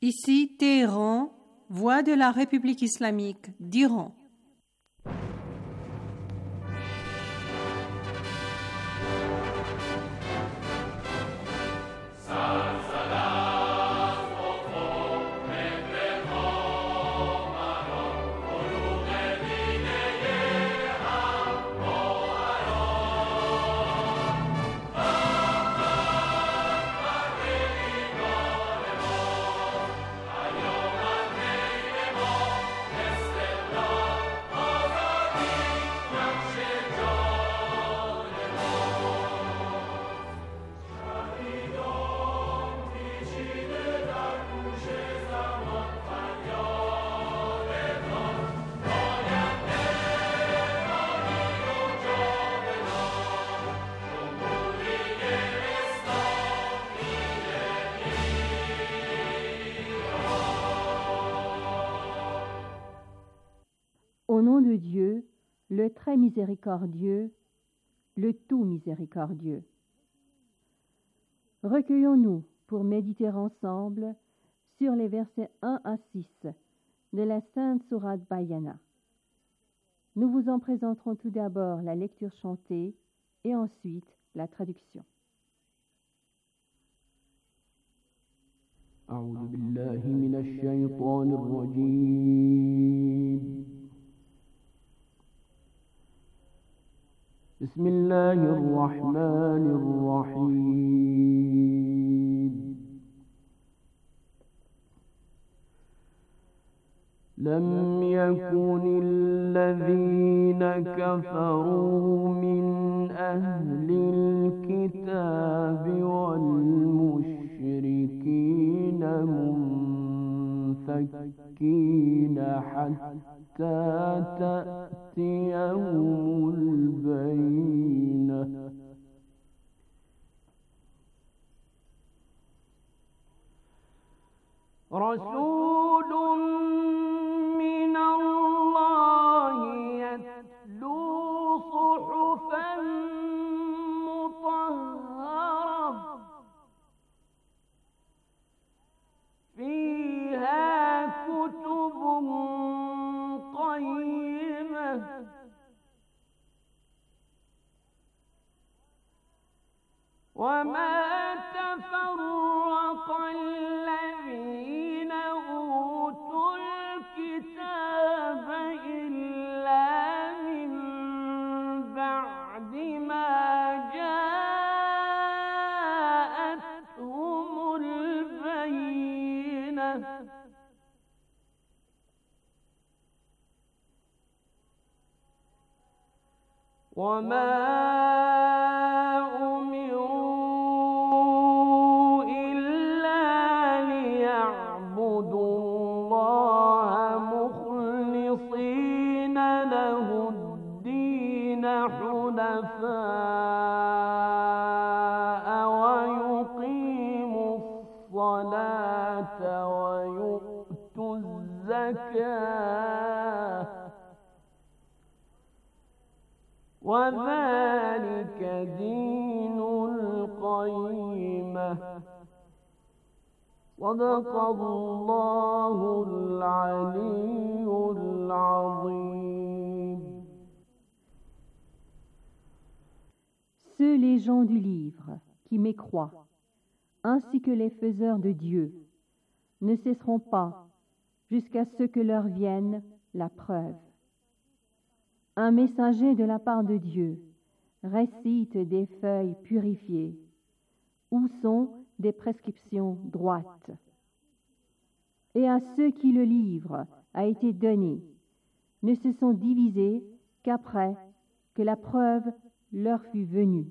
Ici Téhéran, voix de la République islamique d'Iran. Au nom de Dieu, le très miséricordieux, le tout miséricordieux. Recueillons-nous pour méditer ensemble sur les versets 1 à 6 de la Sainte Sourate Bayana. Nous vous en présenterons tout d'abord la lecture chantée et ensuite la traduction. أعوذ بالله من الشيطان الرجيم بسم الله الرحمن الرحيم لم يكن الذين كفروا من أهل الكتاب والمشركين منفكين حتى تأتيهم البينة رسول من الله يتلو صحفا مطهرة فيها كتب قيمة وما تفرق الذين أوتوا الكتاب إلا من بعد ما جاءتهم البينة وما أمروا إلا ليعبدوا الله مخلصين له الدين حنفاء ويقيموا الصلاة ويؤتوا الزكاة وذلك دين القيمة صدق الله العلي العظيم. Ceux les gens du livre qui mécroient, ainsi que les faiseurs de Dieu, ne cesseront pas jusqu'à ce que leur vienne la preuve. Un messager de la part de Dieu récite des feuilles purifiées, où sont des prescriptions droites. Et à ceux qui le livre a été donné, ne se sont divisés qu'après que la preuve leur fut venue.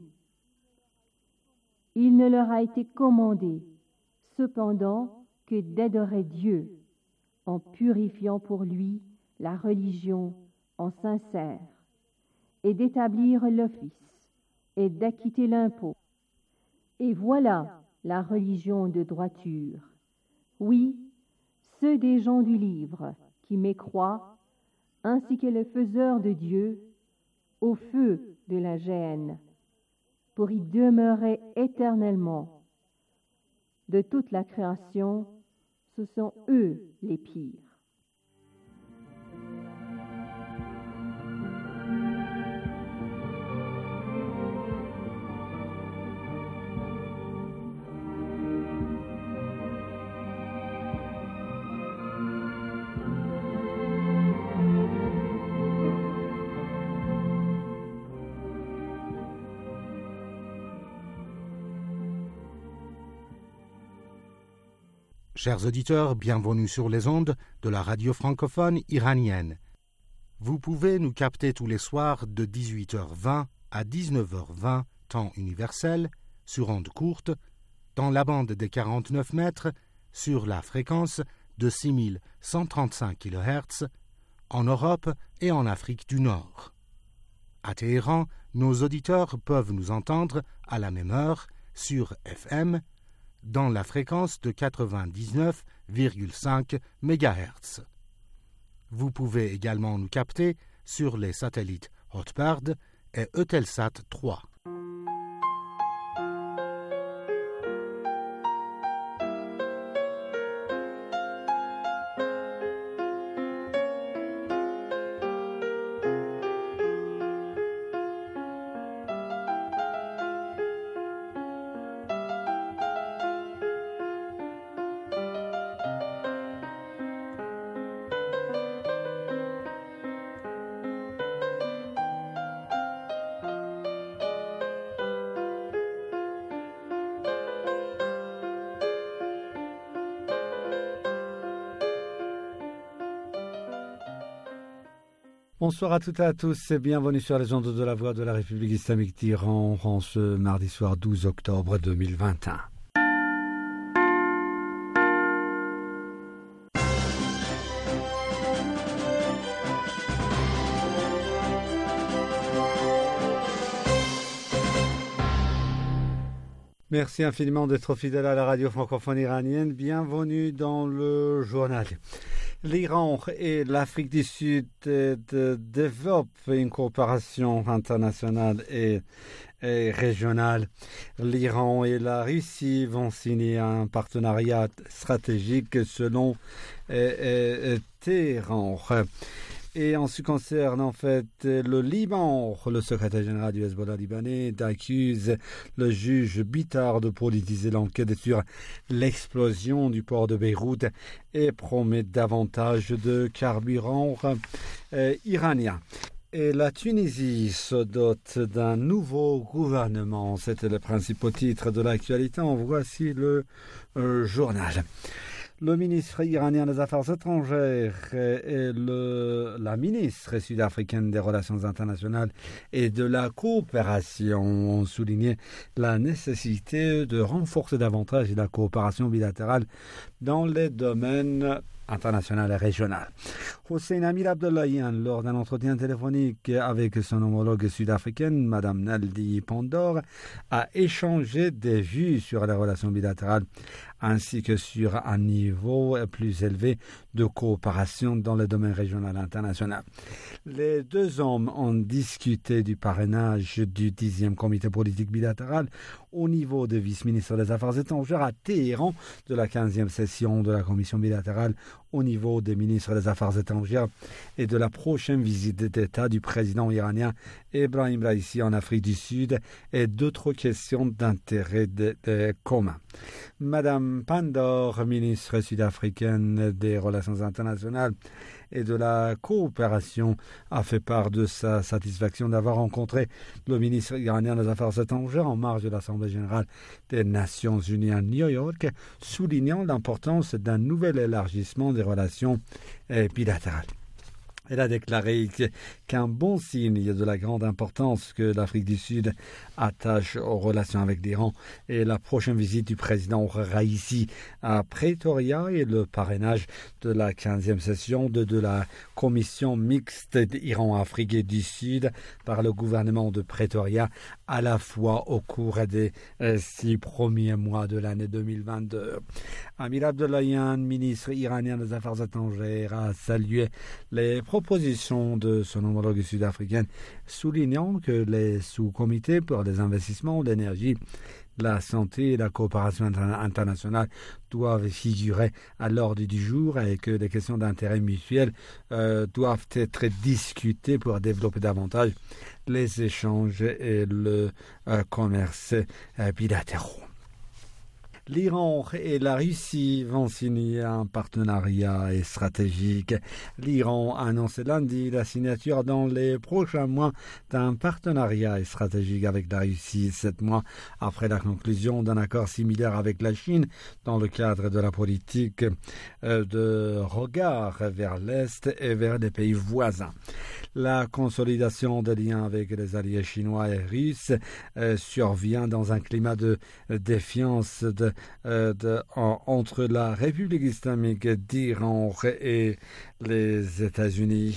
Il ne leur a été commandé, cependant, que d'adorer Dieu, en purifiant pour lui la religion en sincère, et d'établir l'office, et d'acquitter l'impôt. Et voilà la religion de droiture. Oui, ceux des gens du livre qui mécroient, ainsi que les faiseurs de Dieu, au feu de la géhenne, pour y demeurer éternellement. De toute la création, Ce sont eux les pires. Chers auditeurs, bienvenue sur les ondes de la radio francophone iranienne. Vous pouvez nous capter tous les soirs de 18h20 à 19h20, temps universel, sur ondes courtes, dans la bande des 49 mètres, sur la fréquence de 6135 kHz, en Europe et en Afrique du Nord. À Téhéran, nos auditeurs peuvent nous entendre à la même heure sur FM, dans la fréquence de 99,5 MHz. Vous pouvez également nous capter sur les satellites Hotbird et Eutelsat 3. Bonsoir à toutes et à tous et bienvenue sur les ondes de la Voix de la République islamique d'Iran en ce mardi soir 12 octobre 2021. Merci infiniment d'être fidèle à la radio francophone iranienne. Bienvenue dans le journal. L'Iran et l'Afrique du Sud développent une coopération internationale et régionale. L'Iran et la Russie vont signer un partenariat stratégique selon Téhéran. Et en ce qui concerne en fait le Liban, le secrétaire général du Hezbollah libanais accuse le juge Bitar de politiser l'enquête sur l'explosion du port de Beyrouth et promet davantage de carburant iranien. Et la Tunisie se dote d'un nouveau gouvernement. C'était le principal titre de l'actualité. En voici le journal. Le ministre iranien des Affaires étrangères et la ministre sud-africaine des Relations internationales et de la coopération ont souligné la nécessité de renforcer davantage la coopération bilatérale dans les domaines international et régional. Hossein Amir Abdollahian, lors d'un entretien téléphonique avec son homologue sud-africaine, Madame Naldi Pandor, a échangé des vues sur les relations bilatérales ainsi que sur un niveau plus élevé de coopération dans le domaine régional et international. Les deux hommes ont discuté du parrainage du 10e comité politique bilatéral au niveau des vice-ministres des Affaires étrangères à Téhéran de la 15e session de la commission bilatérale au niveau des ministres des Affaires étrangères et de la prochaine visite d'État du président iranien Ebrahim Raisi en Afrique du Sud et d'autres questions d'intérêt commun. Madame Pandor, ministre sud-africaine des Relations internationales et de la coopération, a fait part de sa satisfaction d'avoir rencontré le ministre iranien des Affaires étrangères en marge de l'Assemblée générale des Nations unies à New York, soulignant l'importance d'un nouvel élargissement des relations bilatérales. Elle a déclaré qu'un bon signe de la grande importance que l'Afrique du Sud attache aux relations avec l'Iran et la prochaine visite du président Raisi à Pretoria et le parrainage de la 15e session de la commission mixte Iran-Afrique du Sud par le gouvernement de Pretoria à la fois au cours des 6 premiers mois de l'année 2022. Amir Abdollahian, ministre iranien des Affaires étrangères, a salué les propositions de son homologue sud-africaine, soulignant que les sous-comités pour les investissements, l'énergie, La santé et la coopération internationale doivent figurer à l'ordre du jour et que les questions d'intérêt mutuel doivent être discutées pour développer davantage les échanges et le commerce bilatéraux. L'Iran et la Russie vont signer un partenariat stratégique. L'Iran a annoncé lundi la signature dans les prochains mois d'un partenariat stratégique avec la Russie, 7 mois après la conclusion d'un accord similaire avec la Chine dans le cadre de la politique de regard vers l'Est et vers les pays voisins. La consolidation des liens avec les alliés chinois et russes survient dans un climat de défiance entre la République islamique d'Iran et les États-Unis.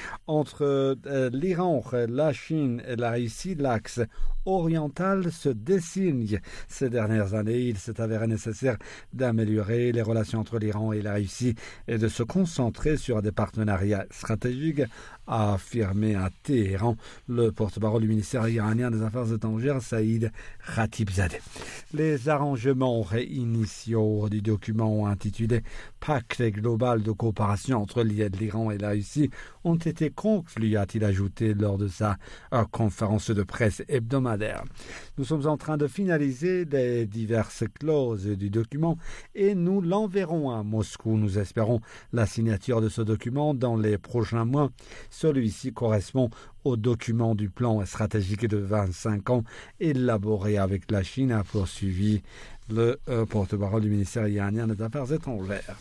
Entre l'Iran, la Chine et la Russie, l'axe oriental se dessine. Ces dernières années, il s'est avéré nécessaire d'améliorer les relations entre l'Iran et la Russie et de se concentrer sur des partenariats stratégiques, a affirmé à Téhéran le porte-parole du ministère iranien des Affaires étrangères, Saïd Khatibzadeh. Les arrangements initiaux du document intitulé Pacte global de coopération entre l'Iran et la Russie ont été conclus, a-t-il ajouté lors de sa conférence de presse hebdomadaire. Nous sommes en train de finaliser les diverses clauses du document et nous l'enverrons à Moscou. Nous espérons la signature de ce document dans les prochains mois. Celui-ci correspond au document du plan stratégique de 25 ans élaboré avec la Chine, a poursuivi le porte-parole du ministère iranien des Affaires étrangères.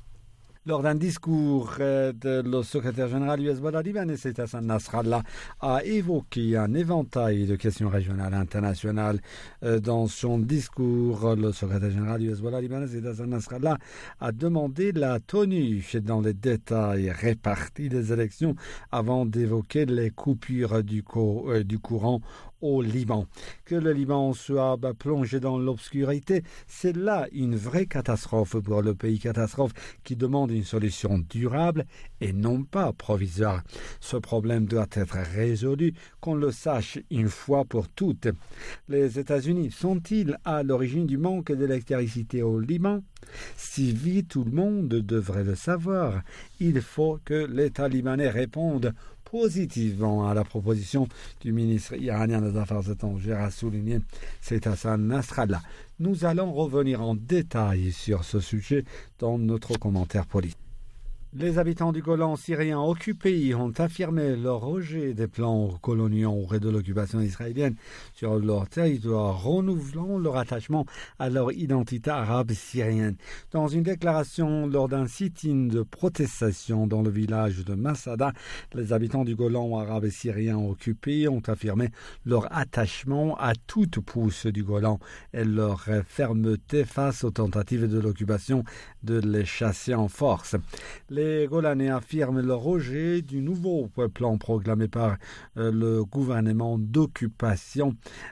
Lors d'un discours le secrétaire général du Hezbollah libanais, Hassan Nasrallah, a évoqué un éventail de questions régionales et internationales. Dans son discours, le secrétaire général du Hezbollah libanais, Hassan Nasrallah, a demandé la tenue dans les détails répartis des élections avant d'évoquer les coupures du courant au Liban. Que le Liban soit plongé dans l'obscurité, c'est là une vraie catastrophe pour le pays, catastrophe qui demande une solution durable et non pas provisoire. Ce problème doit être résolu, qu'on le sache une fois pour toutes. Les États-Unis sont-ils à l'origine du manque d'électricité au Liban? Si vite tout le monde devrait le savoir, il faut que l'État libanais réponde positivement à la proposition du ministre iranien des Affaires étrangères, a souligné Hassan Nasrallah. Nous allons revenir en détail sur ce sujet dans notre commentaire politique. Les habitants du Golan syrien occupés ont affirmé leur rejet des plans coloniaux et de l'occupation israélienne sur leur territoire, renouvelant leur attachement à leur identité arabe syrienne. Dans une déclaration lors d'un sit-in de protestation dans le village de Masada, les habitants du Golan arabe et syrien occupés ont affirmé leur attachement à toute pousse du Golan et leur fermeté face aux tentatives de l'occupation de les chasser en force. Les Golanais affirment le rejet du nouveau plan proclamé par le gouvernement d'occupation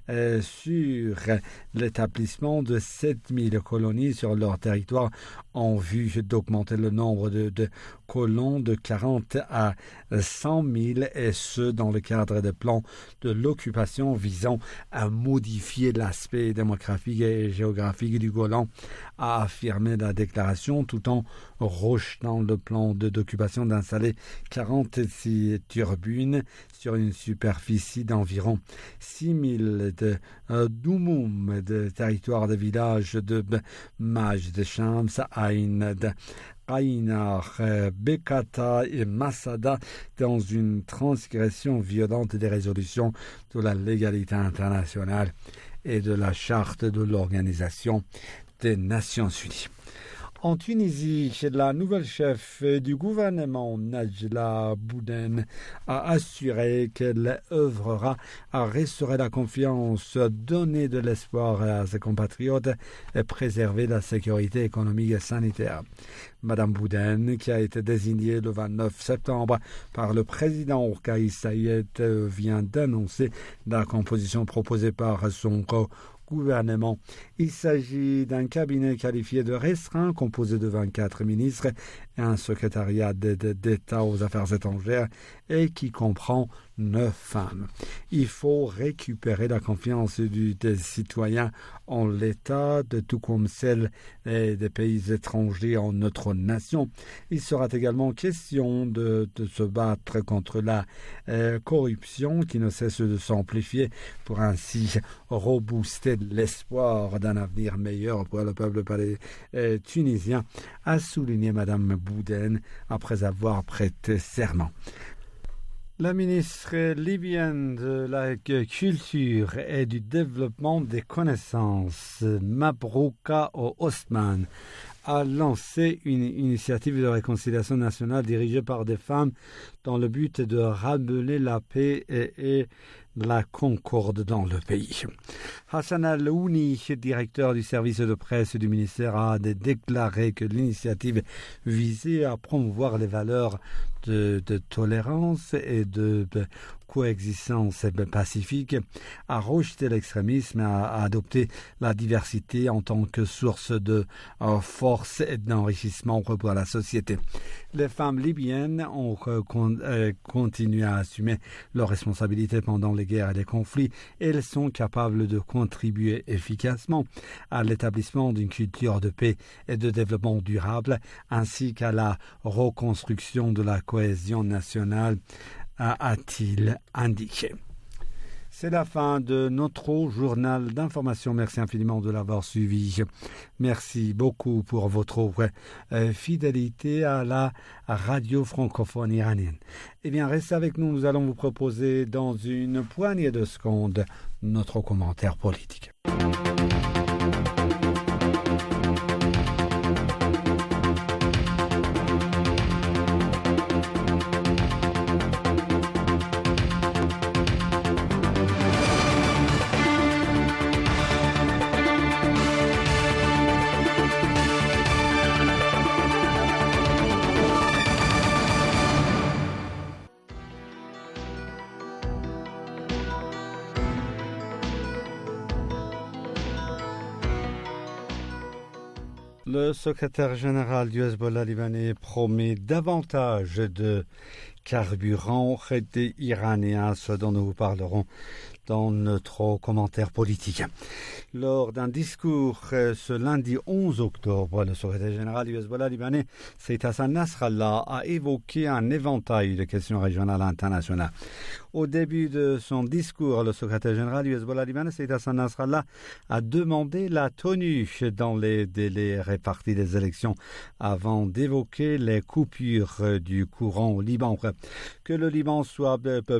sur l'établissement de 7000 colonies sur leur territoire en vue d'augmenter le nombre de colons de 40 à 100 000 et ce dans le cadre des plans de l'occupation visant à modifier l'aspect démographique et géographique du Golan, a affirmé la déclaration tout en rejetant le plan d'occupation d'installer 46 turbines sur une superficie d'environ 6000 de doumoum de territoire de village de Majd Shams, Ain, Qaynar, Bekata et Masada dans une transgression violente des résolutions de la légalité internationale et de la charte de l'Organisation des Nations Unies. En Tunisie, la nouvelle chef du gouvernement, Najla Bouden, a assuré qu'elle œuvrera à restaurer la confiance, donner de l'espoir à ses compatriotes et préserver la sécurité économique et sanitaire. Madame Bouden, qui a été désignée le 29 septembre par le président Kais Saied, vient d'annoncer la composition proposée par son gouvernement. Il s'agit d'un cabinet qualifié de restreint, composé de 24 ministres et un secrétariat d'État aux affaires étrangères et qui comprend 9 femmes. Il faut récupérer la confiance des citoyens en l'État, tout comme celle des pays étrangers en notre nation. Il sera également question de se battre contre la corruption qui ne cesse de s'amplifier pour ainsi rebooster l'espoir d'un avenir meilleur pour le peuple tunisien, a souligné Madame Bouden après avoir prêté serment. La ministre libyenne de la Culture et du Développement des Connaissances, Mabrouka Osman, a lancé une initiative de réconciliation nationale dirigée par des femmes dans le but de ramener la paix et la concorde dans le pays. Hassan Al-Ouni, directeur du service de presse du ministère, a déclaré que l'initiative visait à promouvoir les valeurs de tolérance et de coexistence pacifique, à rejeter l'extrémisme, à adopter la diversité en tant que source de force et d'enrichissement pour la société. Les femmes libyennes ont continué à assumer leurs responsabilités pendant les guerres et les conflits. Elles sont capables de contribuer efficacement à l'établissement d'une culture de paix et de développement durable, ainsi qu'à la reconstruction de la cohésion nationale, a-t-il indiqué. C'est la fin de notre journal d'information. Merci infiniment de l'avoir suivi. Merci beaucoup pour votre fidélité à la radio francophone iranienne. Eh bien, restez avec nous. Nous allons vous proposer dans une poignée de secondes notre commentaire politique. Le secrétaire général du Hezbollah libanais promet davantage de carburant iranien, ce dont nous vous parlerons dans notre commentaire politique. Lors d'un discours ce lundi 11 octobre, le secrétaire général du Hezbollah libanais, Saïd Hassan Nasrallah, a évoqué un éventail de questions régionales et internationales. Au début de son discours, le secrétaire général du Hezbollah libanais, Saïd Hassan Nasrallah, a demandé la tenue dans les délais répartis des élections avant d'évoquer les coupures du courant au Liban. Que le Liban soit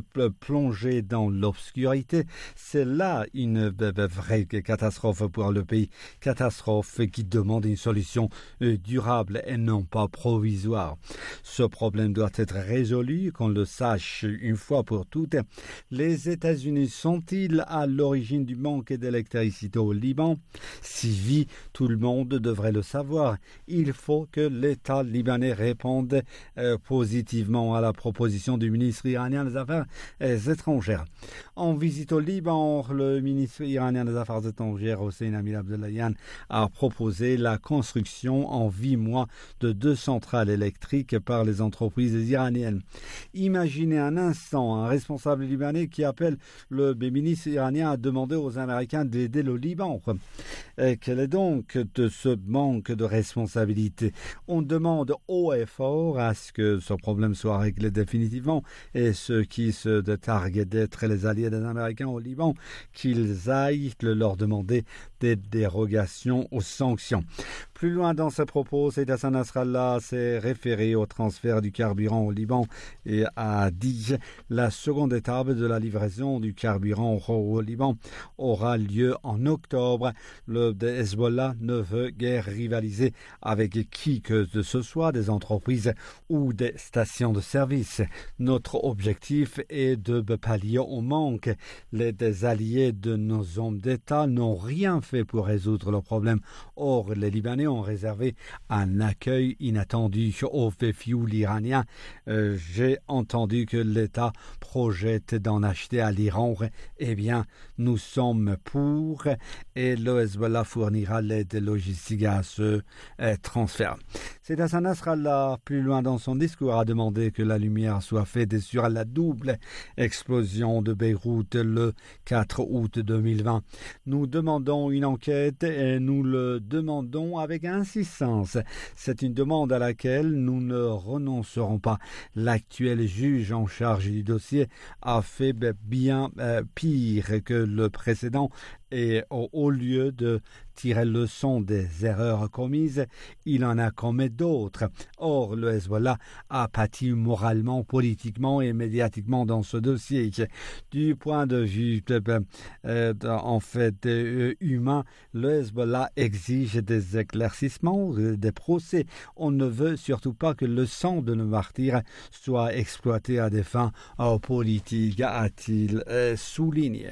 plongé dans l'obscurité, c'est là une vraie catastrophe pour le pays, catastrophe qui demande une solution durable et non pas provisoire. Ce problème doit être résolu, qu'on le sache une fois pour toutes. Les États-Unis sont-ils à l'origine du manque d'électricité au Liban? Si oui, tout le monde devrait le savoir. Il faut que l'État libanais réponde positivement à la proposition du ministre iranien des Affaires étrangères. En visite au Liban, le ministre iranien des Affaires étrangères, Hossein Amir Abdollahian, a proposé la construction en 8 mois de 2 centrales électriques par les entreprises iraniennes. Imaginez un instant un responsable libanais qui appelle le ministre iranien à demander aux Américains d'aider le Liban. Quel est donc de ce manque de responsabilité? On demande haut et fort à ce que ce problème soit réglé définitivement et ceux qui se targuent d'être les alliés des Américains au Liban, qu'ils aillent leur demander des dérogations aux sanctions. Plus loin dans ses propos, Saïd Hassan Nasrallah s'est référé au transfert du carburant au Liban et a dit la seconde étape de la livraison du carburant au Liban aura lieu en octobre. Le Hezbollah ne veut guère rivaliser avec qui que ce soit, des entreprises ou des stations de service. Notre objectif est de pallier au manque. Les alliés de nos hommes d'État n'ont rien fait fait pour résoudre le problème. Or, les Libanais ont réservé un accueil inattendu au fioul iranien. J'ai entendu que l'État projette d'en acheter à l'Iran. Eh bien, nous sommes pour et le Hezbollah fournira l'aide logistique à ce transfert. C'est Hassan Nasrallah, plus loin dans son discours, a demandé que la lumière soit faite sur la double explosion de Beyrouth le 4 août 2020. Nous demandons une enquête et nous le demandons avec insistance. C'est une demande à laquelle nous ne renoncerons pas. L'actuel juge en charge du dossier a fait bien pire que le précédent et au lieu de tirer leçon des erreurs commises, il en a commis d'autres. Or, le Hezbollah a pâti moralement, politiquement et médiatiquement dans ce dossier. Du point de vue humain, le Hezbollah exige des éclaircissements, des procès. On ne veut surtout pas que le sang de nos martyrs soit exploité à des fins politiques, a-t-il souligné.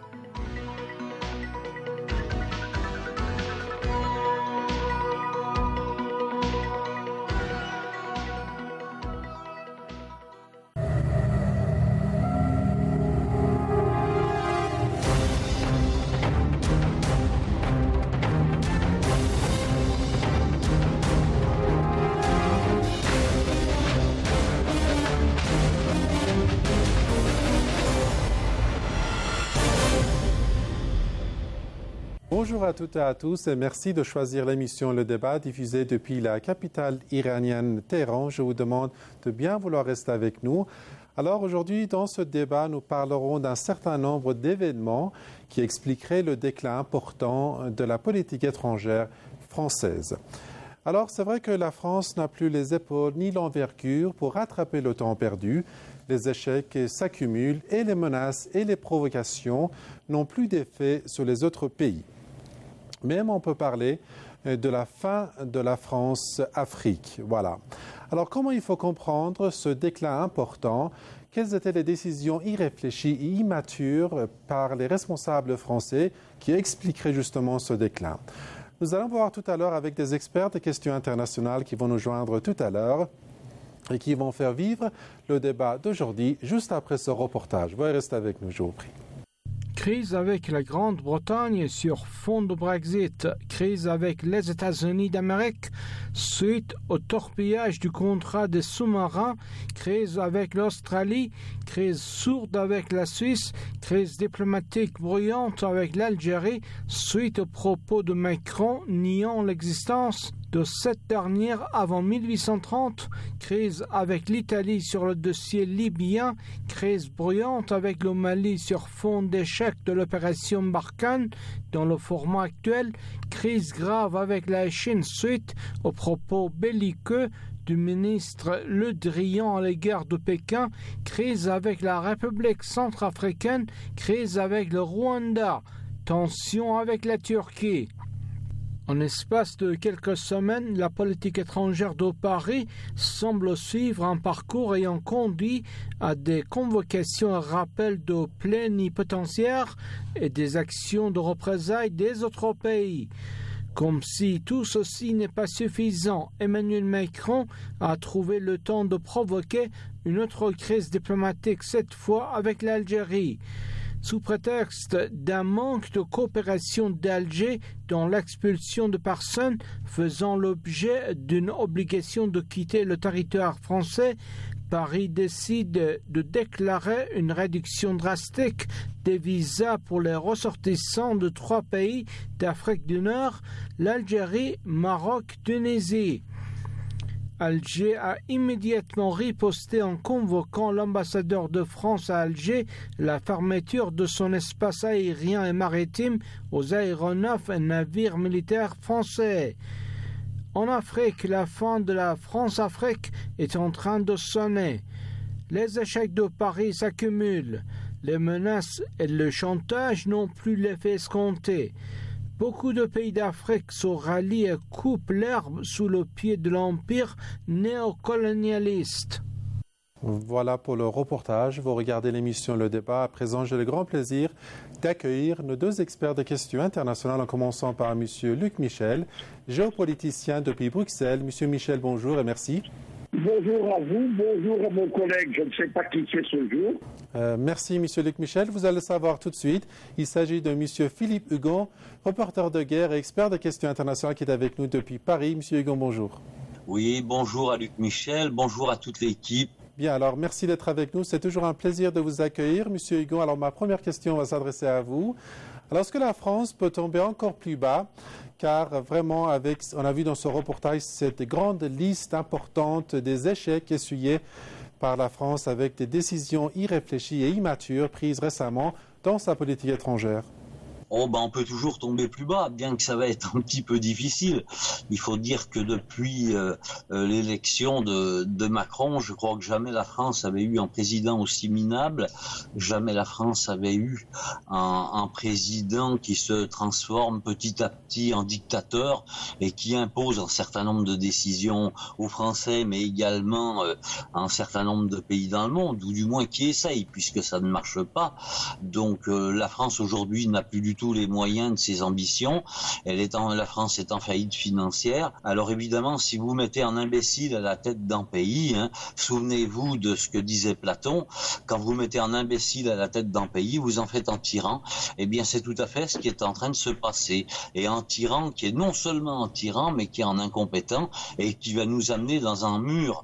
Bonjour à toutes et à tous et merci de choisir l'émission Le Débat diffusée depuis la capitale iranienne Téhéran. Je vous demande de bien vouloir rester avec nous. Alors aujourd'hui, dans ce débat, nous parlerons d'un certain nombre d'événements qui expliqueraient le déclin important de la politique étrangère française. Alors c'est vrai que la France n'a plus les épaules ni l'envergure pour rattraper le temps perdu. Les échecs s'accumulent et les menaces et les provocations n'ont plus d'effet sur les autres pays. Même on peut parler de la fin de la France-Afrique. Voilà. Alors comment il faut comprendre ce déclin important? Quelles étaient les décisions irréfléchies et immatures par les responsables français qui expliqueraient justement ce déclin? Nous allons voir tout à l'heure avec des experts des questions internationales qui vont nous joindre tout à l'heure et qui vont faire vivre le débat d'aujourd'hui juste après ce reportage. Veuillez rester avec nous, je vous prie. Crise avec la Grande-Bretagne sur fond de Brexit, crise avec les États-Unis d'Amérique suite au torpillage du contrat des sous-marins, crise avec l'Australie, crise sourde avec la Suisse, crise diplomatique bruyante avec l'Algérie suite aux propos de Macron niant l'existence de cette dernière avant 1830, crise avec l'Italie sur le dossier libyen, crise bruyante avec le Mali sur fond d'échec de l'opération Barkhane dans le format actuel, crise grave avec la Chine suite aux propos belliqueux du ministre Le Drian à l'égard de Pékin, crise avec la République centrafricaine, crise avec le Rwanda, tension avec la Turquie. En espace de quelques semaines, la politique étrangère de Paris semble suivre un parcours ayant conduit à des convocations et rappels de plénipotentiaires et des actions de représailles des autres pays. Comme si tout ceci n'est pas suffisant, Emmanuel Macron a trouvé le temps de provoquer une autre crise diplomatique, cette fois avec l'Algérie. Sous prétexte d'un manque de coopération d'Alger dans l'expulsion de personnes faisant l'objet d'une obligation de quitter le territoire français, Paris décide de déclarer une réduction drastique des visas pour les ressortissants de 3 pays d'Afrique du Nord, l'Algérie, Maroc, Tunisie. Alger a immédiatement riposté en convoquant l'ambassadeur de France à Alger, la fermeture de son espace aérien et maritime aux aéronefs et navires militaires français. En Afrique, la fin de la France-Afrique est en train de sonner. Les échecs de Paris s'accumulent. Les menaces et le chantage n'ont plus l'effet escompté. Beaucoup de pays d'Afrique se rallient et coupent l'herbe sous le pied de l'empire néocolonialiste. Voilà pour le reportage. Vous regardez l'émission Le Débat. À présent, j'ai le grand plaisir d'accueillir nos deux experts de questions internationales, en commençant par M. Luc Michel, géopoliticien depuis Bruxelles. M. Michel, bonjour et merci. Bonjour à vous, bonjour à mon collègue, je ne sais pas qui c'est ce jour. Merci M. Luc Michel, vous allez le savoir tout de suite. Il s'agit de M. Philippe Hugon, reporter de guerre et expert de questions internationales qui est avec nous depuis Paris. M. Hugon, bonjour. Oui, bonjour à Luc Michel, bonjour à toute l'équipe. Bien, alors merci d'être avec nous. C'est toujours un plaisir de vous accueillir, M. Hugon. Alors ma première question va s'adresser à vous. Alors est-ce que la France peut tomber encore plus bas? Car vraiment, on a vu dans ce reportage cette grande liste importante des échecs essuyés par la France avec des décisions irréfléchies et immatures prises récemment dans sa politique étrangère. On peut toujours tomber plus bas, bien que ça va être un petit peu difficile. Il faut dire que depuis l'élection de Macron, je crois que jamais la France avait eu un président aussi minable, jamais la France avait eu un président qui se transforme petit à petit en dictateur et qui impose un certain nombre de décisions aux Français, mais également à un certain nombre de pays dans le monde, ou du moins qui essayent, puisque ça ne marche pas. Donc la France aujourd'hui n'a plus du tous les moyens de ses ambitions. La France est en faillite financière. Alors évidemment, si vous mettez un imbécile à la tête d'un pays, souvenez-vous de ce que disait Platon, quand vous mettez un imbécile à la tête d'un pays, vous en faites un tyran. Eh bien, c'est tout à fait ce qui est en train de se passer. Et un tyran qui est non seulement un tyran, mais qui est un incompétent et qui va nous amener dans un mur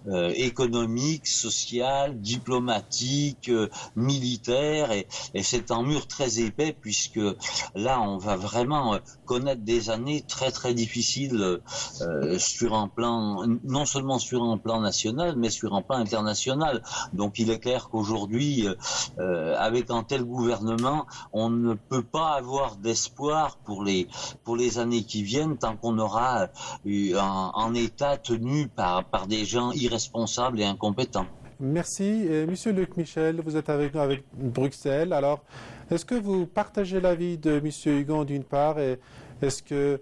économique, social, diplomatique, militaire. Et c'est un mur très épais, puisque là, on va vraiment connaître des années très très difficiles sur un plan, non seulement sur un plan national, mais sur un plan international. Donc il est clair qu'aujourd'hui, avec un tel gouvernement, on ne peut pas avoir d'espoir pour les années qui viennent tant qu'on aura un État tenu par des gens irresponsables et incompétents. Merci. Monsieur Luc Michel, vous êtes avec nous avec Bruxelles. Alors, est-ce que vous partagez l'avis de M. Hugon d'une part et est-ce que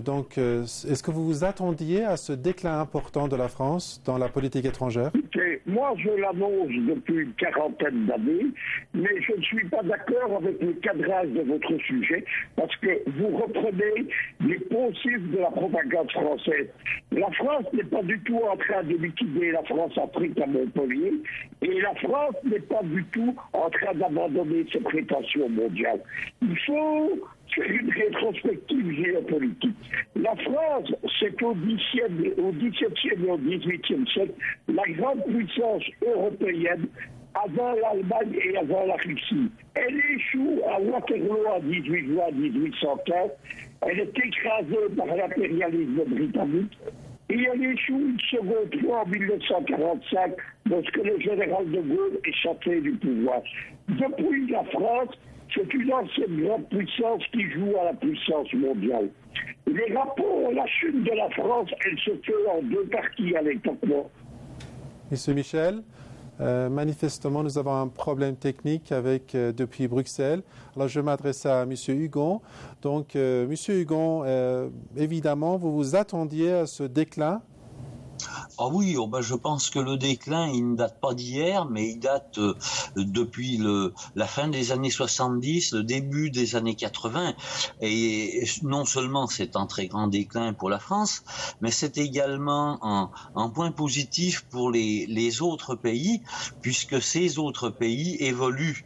vous vous attendiez à ce déclin important de la France dans la politique étrangère? Moi, je l'annonce depuis une quarantaine d'années, mais je ne suis pas d'accord avec le cadrage de votre sujet, parce que vous reprenez les poncifs de la propagande française. La France n'est pas du tout en train de liquider la France-Afrique à Montpellier, et la France n'est pas du tout en train d'abandonner ses prétentions mondiales. Il faut faire une rétrospective géopolitique. La France, c'est au XVIIe et au XVIIIe siècle la grande puissance européenne avant l'Allemagne et avant la Russie. Elle échoue à Waterloo en 18 juin 1815. Elle est écrasée par l'impérialisme britannique. Et elle échoue une seconde fois en 1945 lorsque le général de Gaulle est chassé du pouvoir. Depuis, la France, c'est une ancienne grande puissance qui joue à la puissance mondiale. Les rapports, la chute de la France, elle se fait en deux parties à l'époque. Monsieur Michel, manifestement, nous avons un problème technique depuis Bruxelles. Alors, je m'adresse à M. Hugon. Donc, M. Hugon, évidemment, vous vous attendiez à ce déclin? Ah oui, je pense que le déclin, il ne date pas d'hier, mais il date depuis la fin des années 70, le début des années 80. Et non seulement c'est un très grand déclin pour la France, mais c'est également un point positif pour les autres pays, puisque ces autres pays évoluent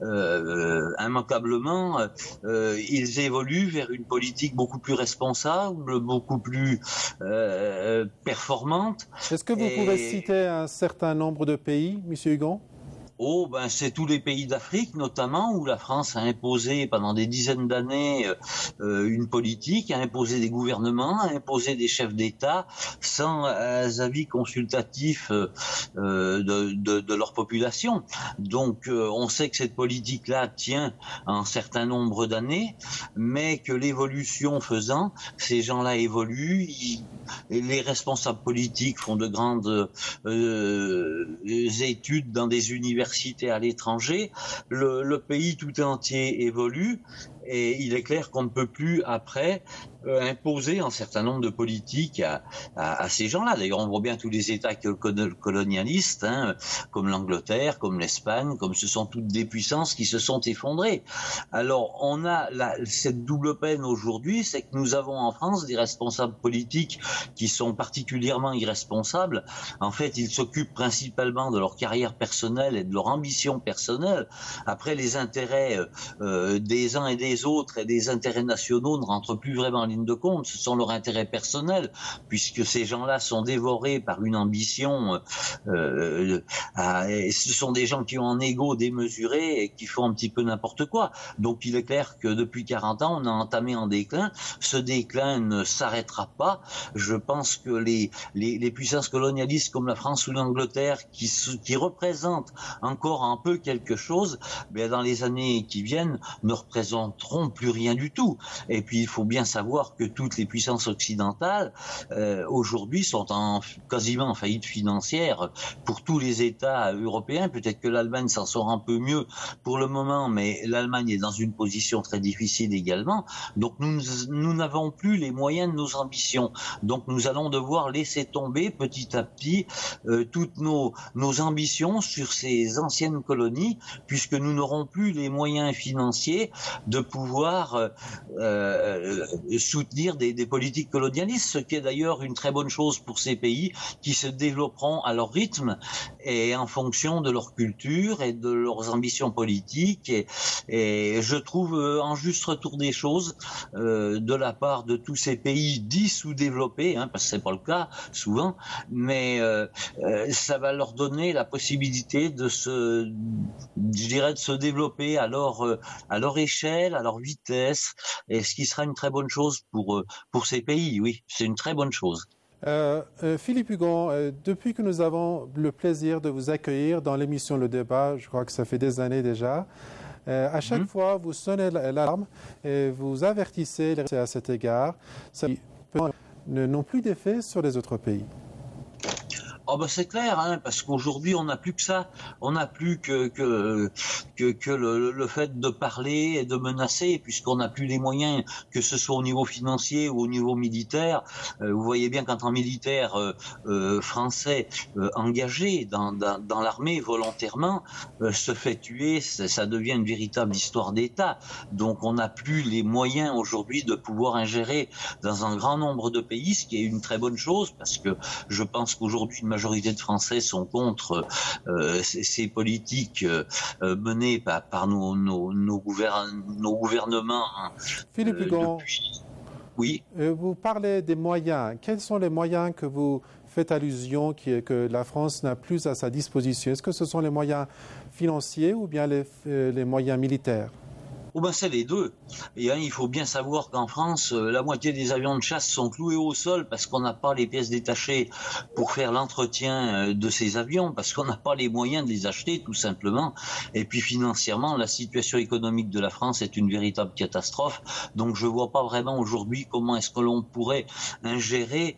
immanquablement. Ils évoluent vers une politique beaucoup plus responsable, beaucoup plus performante. Est-ce que vous pouvez citer un certain nombre de pays, M. Hugon? C'est tous les pays d'Afrique, notamment, où la France a imposé pendant des dizaines d'années une politique, a imposé des gouvernements, a imposé des chefs d'État sans avis consultatif de leur population. Donc, on sait que cette politique-là tient un certain nombre d'années, mais que l'évolution faisant, ces gens-là évoluent, les responsables politiques font de grandes études dans des universités à l'étranger, le pays tout entier évolue Et il est clair qu'on ne peut plus après imposer un certain nombre de politiques à ces gens-là. D'ailleurs, on voit bien tous les États colonialistes, comme l'Angleterre, comme l'Espagne, comme ce sont toutes des puissances qui se sont effondrées. Alors, on a cette double peine aujourd'hui, c'est que nous avons en France des responsables politiques qui sont particulièrement irresponsables. En fait, ils s'occupent principalement de leur carrière personnelle et de leur ambition personnelle. Après, les intérêts des uns et des autres et des intérêts nationaux ne rentrent plus vraiment en ligne de compte. Ce sont leurs intérêts personnels, puisque ces gens-là sont dévorés par une ambition. Ce sont des gens qui ont un ego démesuré et qui font un petit peu n'importe quoi. Donc, il est clair que depuis 40 ans, on a entamé un déclin. Ce déclin ne s'arrêtera pas. Je pense que les puissances colonialistes comme la France ou l'Angleterre, qui représentent encore un peu quelque chose, dans les années qui viennent, ne représenteront plus rien du tout. Et puis, il faut bien savoir que toutes les puissances occidentales aujourd'hui sont quasiment en faillite financière pour tous les États européens. Peut-être que l'Allemagne s'en sort un peu mieux pour le moment, mais l'Allemagne est dans une position très difficile également. Donc nous n'avons plus les moyens de nos ambitions. Donc nous allons devoir laisser tomber petit à petit toutes nos ambitions sur ces anciennes colonies, puisque nous n'aurons plus les moyens financiers de pouvoir soutenir des politiques colonialistes, ce qui est d'ailleurs une très bonne chose pour ces pays qui se développeront à leur rythme et en fonction de leur culture et de leurs ambitions politiques. Et je trouve un juste retour des choses de la part de tous ces pays dits sous-développés, parce que c'est pas le cas souvent, mais ça va leur donner la possibilité de se développer à leur échelle, à leur vitesse, et ce qui sera une très bonne chose pour ces pays. Oui, c'est une très bonne chose. Philippe Hugon, depuis que nous avons le plaisir de vous accueillir dans l'émission Le Débat, je crois que ça fait des années déjà, à chaque fois vous sonnez l'alarme et vous avertissez à cet égard. Ça n'ont plus d'effet sur les autres pays. C'est clair, parce qu'aujourd'hui on n'a plus que ça, on n'a plus que le fait de parler et de menacer, puisqu'on n'a plus les moyens, que ce soit au niveau financier ou au niveau militaire. Vous voyez bien qu'en tant militaire français engagé dans l'armée volontairement se fait tuer, ça devient une véritable histoire d'État. Donc on n'a plus les moyens aujourd'hui de pouvoir ingérer dans un grand nombre de pays, ce qui est une très bonne chose, parce que je pense qu'aujourd'hui une majorité de Français sont contre ces politiques menées par nos gouvernements. Philippe Hugon, oui. Vous parlez des moyens. Quels sont les moyens que vous faites allusion que la France n'a plus à sa disposition? Est-ce que ce sont les moyens financiers ou bien les moyens militaires? C'est les deux. Et il faut bien savoir qu'en France, la moitié des avions de chasse sont cloués au sol parce qu'on n'a pas les pièces détachées pour faire l'entretien de ces avions, parce qu'on n'a pas les moyens de les acheter, tout simplement. Et puis financièrement, la situation économique de la France est une véritable catastrophe. Donc je vois pas vraiment aujourd'hui comment est-ce que l'on pourrait ingérer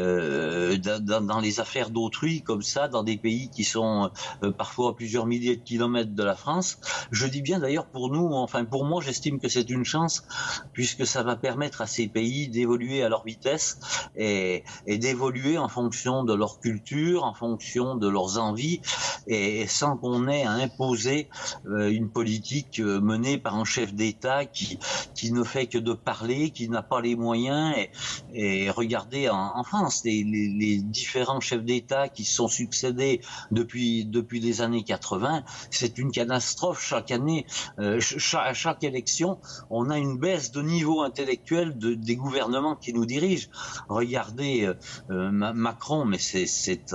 dans les affaires d'autrui comme ça, dans des pays qui sont parfois à plusieurs milliers de kilomètres de la France. Je dis bien d'ailleurs pour nous, pour moi, j'estime que c'est une chance, puisque ça va permettre à ces pays d'évoluer à leur vitesse et d'évoluer en fonction de leur culture, en fonction de leurs envies, et sans qu'on ait à imposer une politique menée par un chef d'État qui ne fait que de parler, qui n'a pas les moyens. Et regardez en France, les différents chefs d'État qui se sont succédés depuis les années 80, c'est une catastrophe chaque année. À chaque élection, on a une baisse de niveau intellectuel des gouvernements qui nous dirigent. Regardez Macron, mais c'est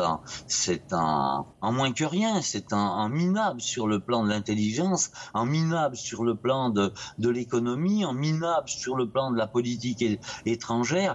un moins que rien, c'est un minable sur le plan de l'intelligence, un minable sur le plan de l'économie, un minable sur le plan de la politique étrangère.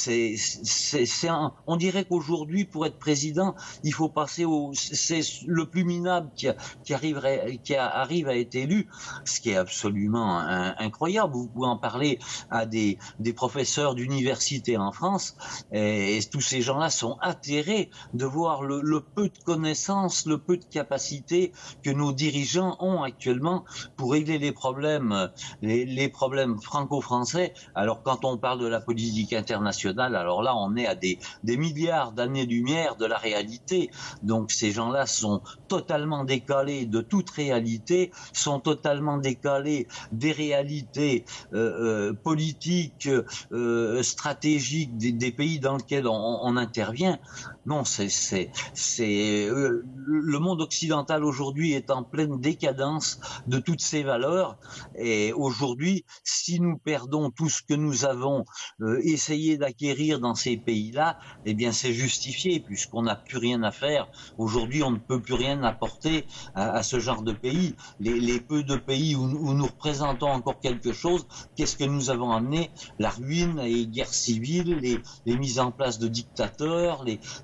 On dirait qu'aujourd'hui, pour être président, il faut passer c'est le plus minable qui arrive à être élu, ce qui est absolument absolument incroyable. Vous pouvez en parler à des professeurs d'université en France, et tous ces gens-là sont atterrés de voir le peu de connaissances, le peu de capacités que nos dirigeants ont actuellement pour régler les problèmes franco-français. Alors quand on parle de la politique internationale, alors là on est à des milliards d'années-lumière de la réalité. Donc ces gens-là sont totalement décalés de toute réalité, sont totalement décalés des réalités politiques, stratégiques des pays dans lesquels on intervient. Non, le monde occidental aujourd'hui est en pleine décadence de toutes ces valeurs, et aujourd'hui, si nous perdons tout ce que nous avons essayé d'acquérir dans ces pays-là, eh bien c'est justifié puisqu'on n'a plus rien à faire. Aujourd'hui, on ne peut plus rien apporter à ce genre de pays. Les peu de pays où nous représentons encore quelque chose, qu'est-ce que nous avons amené? La ruine, les guerres civiles, les mises en place de dictateurs,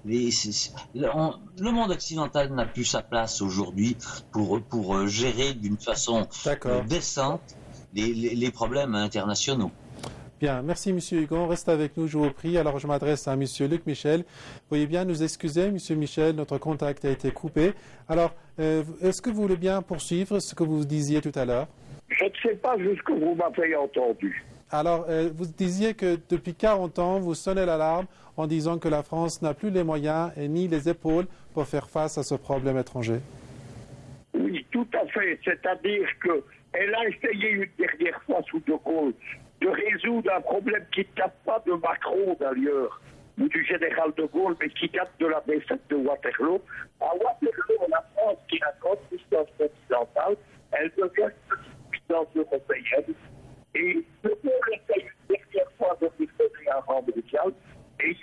le monde occidental n'a plus sa place aujourd'hui pour gérer d'une façon décente les problèmes internationaux. Bien, merci M. Hugon. Reste avec nous, je vous prie. Alors, je m'adresse à M. Luc Michel. Veuillez bien nous excuser, M. Michel, notre contact a été coupé. Alors, est-ce que vous voulez bien poursuivre ce que vous disiez tout à l'heure? Je ne sais pas jusqu'où vous m'avez entendu. Alors, vous disiez que depuis 40 ans, vous sonnez l'alarme en disant que la France n'a plus les moyens et ni les épaules pour faire face à ce problème étranger. Oui, tout à fait. C'est-à-dire qu'elle a essayé une dernière fois sous De Gaulle de résoudre un problème qui ne date pas de Macron d'ailleurs, ou du général De Gaulle, mais qui date de la défaite de Waterloo. À Waterloo, la France, qui est la grande puissance occidentale, elle devient une petite puissance européenne. Et De Gaulle essaye une dernière fois de réformer un rang mondial, et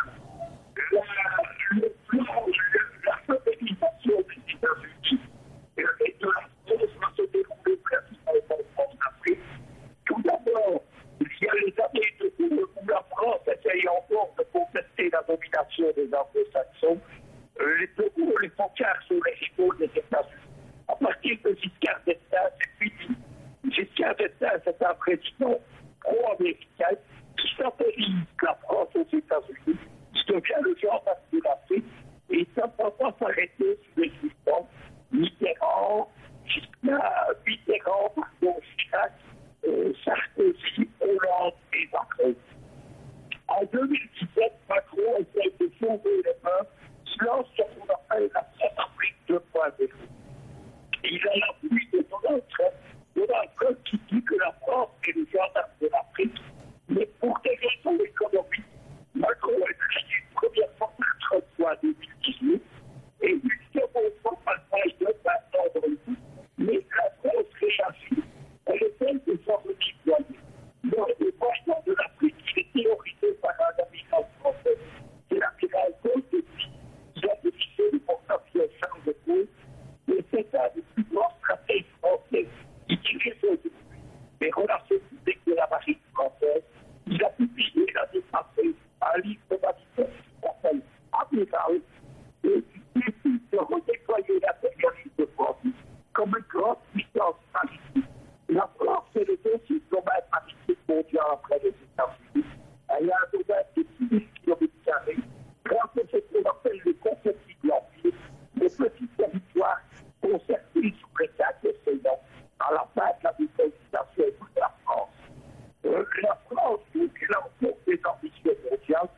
la stabilisation des États-Unis et de la France va se dérouler principalement en Afrique. Tout d'abord, il y a les années où la France essaye encore de contester la domination des anglo-saxons. Les pocards sur les épaules des États-Unis. À partir de Giscard d'Estaing, c'est fini. Giscard d'Estaing, c'est un président pro-américain qui satellise la France aux États-Unis. Il devient le gendarme de l'Afrique et ça ne va pas s'arrêter sous l'existence. Mitterrand, Chirac, Sarkozy, Hollande et Macron. En 2017, Macron essaie de sauver les mains, se lance sur ce qu'on appelle la France-Afrique 2.0. Il a l'appui de Donald Trump qui dit que la France est le gendarme de l'Afrique, mais pour des raisons économiques, Macron a créé une première fois par Trump en 2018 et une seconde fois par Biden maintenant dans le coup. Mais la France réagit. Elle essaie de s'en redéployer. Le président de l'Afrique, il est théorisé par un amiral français. C'est l'amiral Gault, qui a décidé le porte-avions Charles de Gaulle. Et c'est un des plus grands stratèges français qui dirige aujourd'hui les relations publiques de la marine française. Il a publié l'année passée un livre manifeste qui s'appelle Amiral, et qui décide de redéployer la technologie de France comme une grande puissance maritime. La France est le deuxième domaine maritime mondial après les États-Unis. Elle a un domaine de 6 000 km², grâce à ce qu'on appelle le concept de l'Empire, les petits territoires conservés sous les quatre océans à la fin de la décolonisation de la France. La France, donc, elle a encore des ambitions mondiales.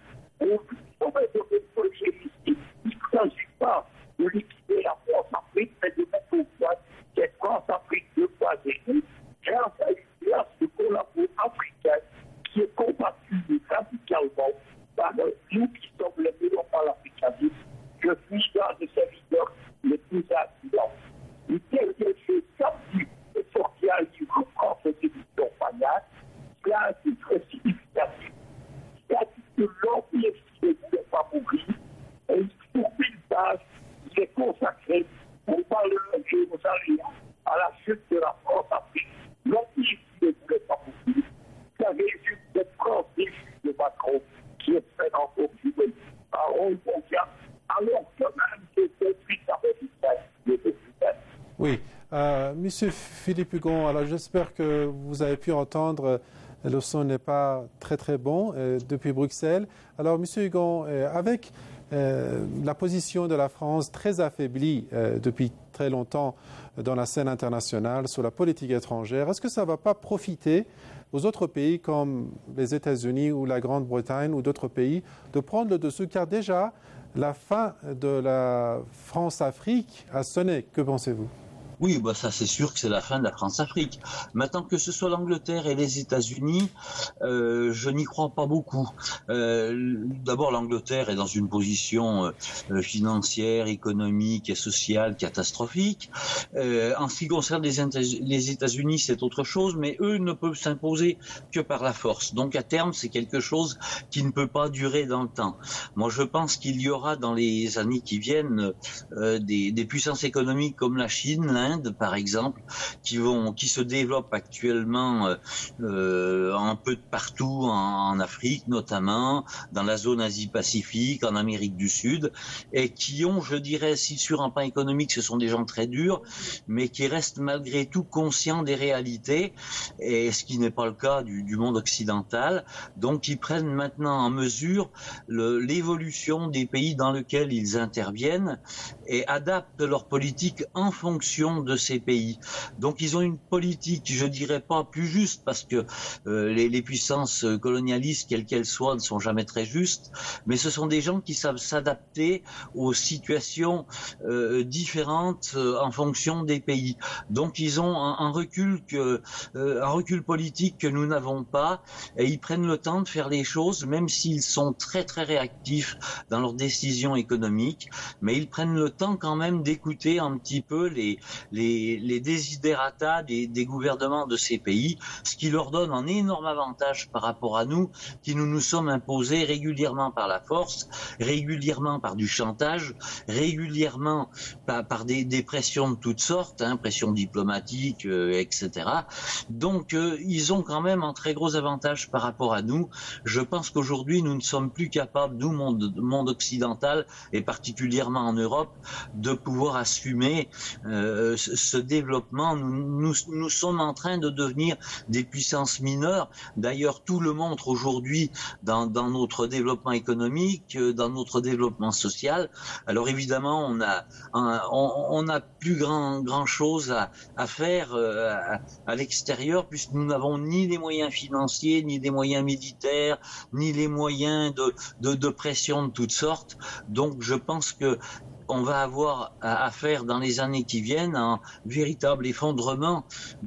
On va de projet mystique. Il ne s'agit pas de liquider la France-Afrique, mais de mettre au point cette France-Afrique 2.0 grâce à une classe de collaborateurs africains qui est combattue radicalement par nous qui sommes les meilleurs par l'africanisme. Je suis l'un de ces leaders les plus influents. Une dernière chose samedi est sorti un livre France aux éditions Fayard, qui a un titre significatif. Il intitule L'Empire qui ne voulait pas mourir. Et sur une page, il est consacré au malheur et aux aléas à la chute de la France-Afrique. L'Empire qui ne voulait pas mourir. Ça résume cette France déchue de Macron qui espère encore jouer un rôle mondial, alors que même que conflit américain ne peut plus être. Oui. Monsieur Philippe Hugon, alors j'espère que vous avez pu entendre, le son n'est pas très très bon depuis Bruxelles. Alors Monsieur Hugon, avec la position de la France très affaiblie depuis très longtemps dans la scène internationale sur la politique étrangère, est-ce que ça ne va pas profiter aux autres pays comme les États-Unis ou la Grande-Bretagne ou d'autres pays de prendre le dessus, car déjà la fin de la France-Afrique a sonné. Que pensez-vous ? Oui, bah ça c'est sûr que c'est la fin de la France-Afrique. Maintenant que ce soit l'Angleterre et les États-Unis, je n'y crois pas beaucoup. D'abord, l'Angleterre est dans une position financière, économique et sociale catastrophique. En ce qui concerne les États-Unis, c'est autre chose, mais eux ne peuvent s'imposer que par la force. Donc à terme, c'est quelque chose qui ne peut pas durer dans le temps. Moi, je pense qu'il y aura dans les années qui viennent des puissances économiques comme la Chine, l'Inde, par exemple, qui se développent actuellement un peu de partout en Afrique notamment, dans la zone Asie-Pacifique, en Amérique du Sud, et qui ont, je dirais, si sur un plan économique, ce sont des gens très durs, mais qui restent malgré tout conscients des réalités, et ce qui n'est pas le cas du monde occidental. Donc, ils prennent maintenant en mesure l'évolution des pays dans lesquels ils interviennent et adaptent leur politique en fonction de ces pays. Donc ils ont une politique, je dirais pas plus juste, parce que les puissances colonialistes, quelles qu'elles soient, ne sont jamais très justes, mais ce sont des gens qui savent s'adapter aux situations différentes en fonction des pays. Donc ils ont un recul politique que nous n'avons pas, et ils prennent le temps de faire les choses, même s'ils sont très très réactifs dans leurs décisions économiques, mais ils prennent le temps quand même d'écouter un petit peu les desiderata des gouvernements de ces pays, ce qui leur donne un énorme avantage par rapport à nous, qui nous sommes imposés régulièrement par la force, régulièrement par du chantage, régulièrement par des pressions de toutes sortes, pressions diplomatiques, etc. Donc ils ont quand même un très gros avantage par rapport à nous. Je pense qu'aujourd'hui nous ne sommes plus capables, nous, monde occidental, et particulièrement en Europe, de pouvoir assumer ce développement. Nous sommes en train de devenir des puissances mineures. D'ailleurs, tout le montre aujourd'hui dans notre développement économique, dans notre développement social. Alors évidemment, on a plus grand chose à faire à l'extérieur, puisque nous n'avons ni les moyens financiers, ni les moyens militaires, ni les moyens de pression de toutes sortes. Donc je pense que on va avoir à faire dans les années qui viennent un véritable effondrement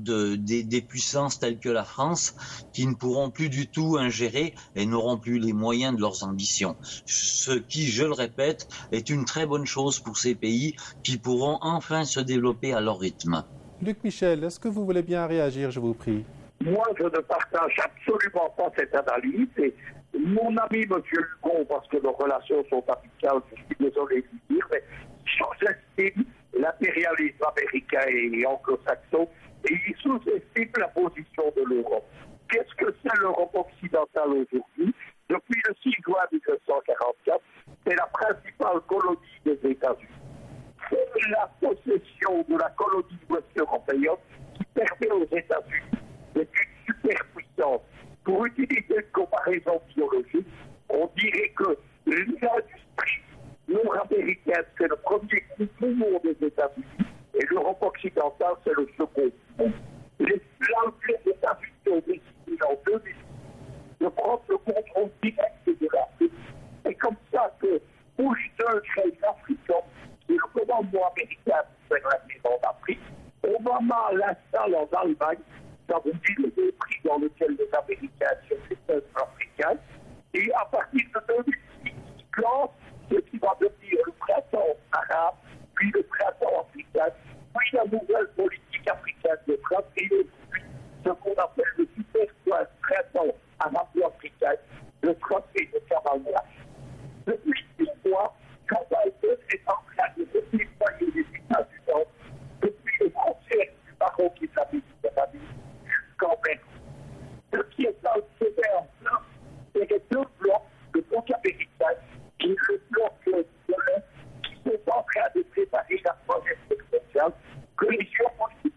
des puissances telles que la France, qui ne pourront plus du tout ingérer et n'auront plus les moyens de leurs ambitions. Ce qui, je le répète, est une très bonne chose pour ces pays qui pourront enfin se développer à leur rythme. Luc Michel, est-ce que vous voulez bien réagir, je vous prie ? Moi, je ne partage absolument pas cette analyse. Et mon ami, M. Hugon, parce que nos relations sont amicales, je suis désolé de le dire, mais sous-estime l'impérialisme américain et anglo-saxon et il sous-estime la position de l'Europe. Qu'est-ce que c'est l'Europe occidentale aujourd'hui ? Depuis le 6 juin 1944, c'est la principale colonie des États-Unis. C'est la possession de la colonie ouest européenne qui permet aux États-Unis d'être une superpuissance. Pour utiliser une comparaison biologique, on dirait que l'industrie nord-américaine, c'est le premier poumon des États-Unis, et l'Europe occidentale, c'est le second poumon. Les États-Unis ont décidé en 2000 de prendre le contrôle direct de l'Afrique. C'est comme ça que Bush 2 crée l'Afrique, et le commandement américain fait la en Afrique. Obama l'installe en Allemagne. Ça vous dit le mépris dans lequel les Américains sur les peuples africains. Et à partir de 2006, ils lancent ce qui va devenir le printemps arabe, puis le printemps africain, puis la nouvelle politique africaine de Trump, et aujourd'hui, ce qu'on appelle le super printemps arabo-africain de Trump et de Kamala. Depuis 6 mois, Joe Biden est en train de déployer les États-Unis depuis le concert du Maroc et de la Méditerranée jusqu'en mer. Ce qui est en place, c'est les deux blocs, le bloc américain et le bloc de l'Est, qui sont en train de préparer la première guerre mondiale, que les géopolitiques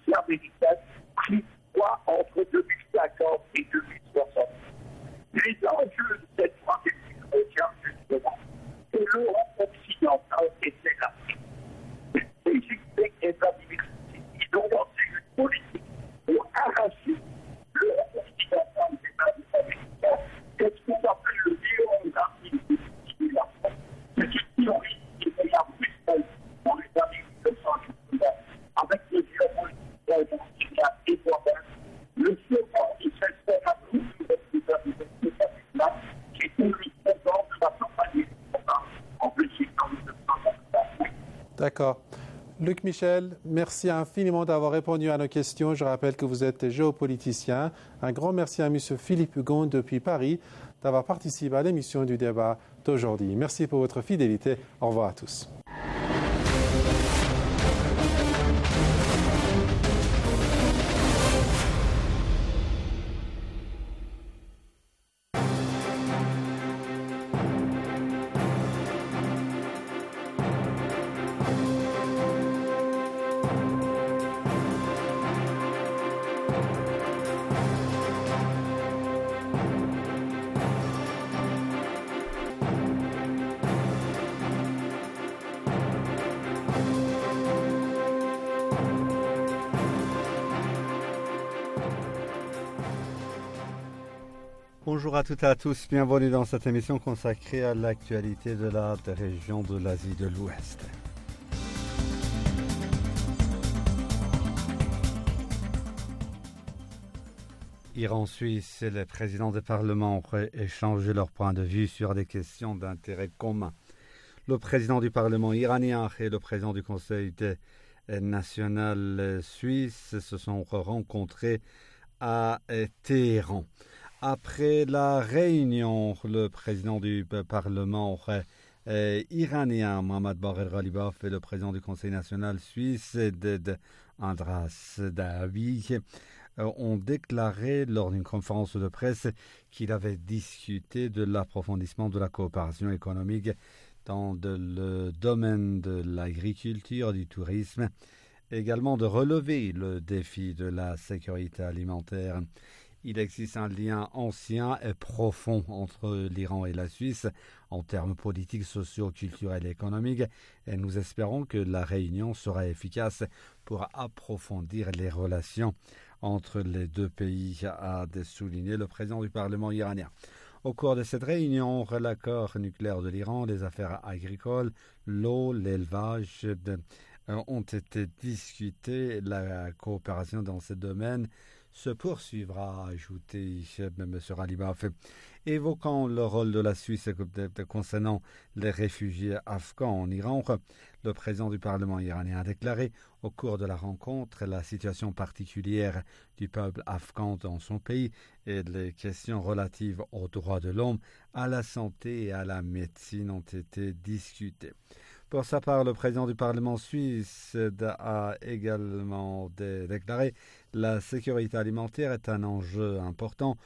D'accord. Luc Michel, merci infiniment d'avoir répondu à nos questions. Je rappelle que vous êtes géopoliticien. Un grand merci à M. Philippe Hugon depuis Paris d'avoir participé à l'émission du débat d'aujourd'hui. Merci pour votre fidélité. Au revoir à tous. Bonjour à toutes et à tous, bienvenue dans cette émission consacrée à l'actualité de la région de l'Asie de l'Ouest. Iran-Suisse et les présidents des parlements ont échangé leurs points de vue sur des questions d'intérêt commun. Le président du Parlement iranien et le président du Conseil national suisse se sont rencontrés à Téhéran. Après la réunion, le président du Parlement iranien, Mohammad Bagher Ghalibaf, et le président du Conseil national suisse, Andras Dabi, ont déclaré lors d'une conférence de presse qu'il avait discuté de l'approfondissement de la coopération économique dans le domaine de l'agriculture, du tourisme, également de relever le défi de la sécurité alimentaire. Il existe un lien ancien et profond entre l'Iran et la Suisse en termes politiques, sociaux, culturels et économiques, et nous espérons que la réunion sera efficace pour approfondir les relations entre les deux pays, a souligné le président du Parlement iranien. Au cours de cette réunion, l'accord nucléaire de l'Iran, les affaires agricoles, l'eau, l'élevage ont été discutés. La coopération dans ce domaine se poursuivra, a ajouté M. Ghalibaf, évoquant le rôle de la Suisse concernant les réfugiés afghans en Iran. Le président du Parlement iranien a déclaré au cours de la rencontre la situation particulière du peuple afghan dans son pays et les questions relatives aux droits de l'homme, à la santé et à la médecine ont été discutées. Pour sa part, le président du Parlement suisse a également déclaré que la sécurité alimentaire est un enjeu important.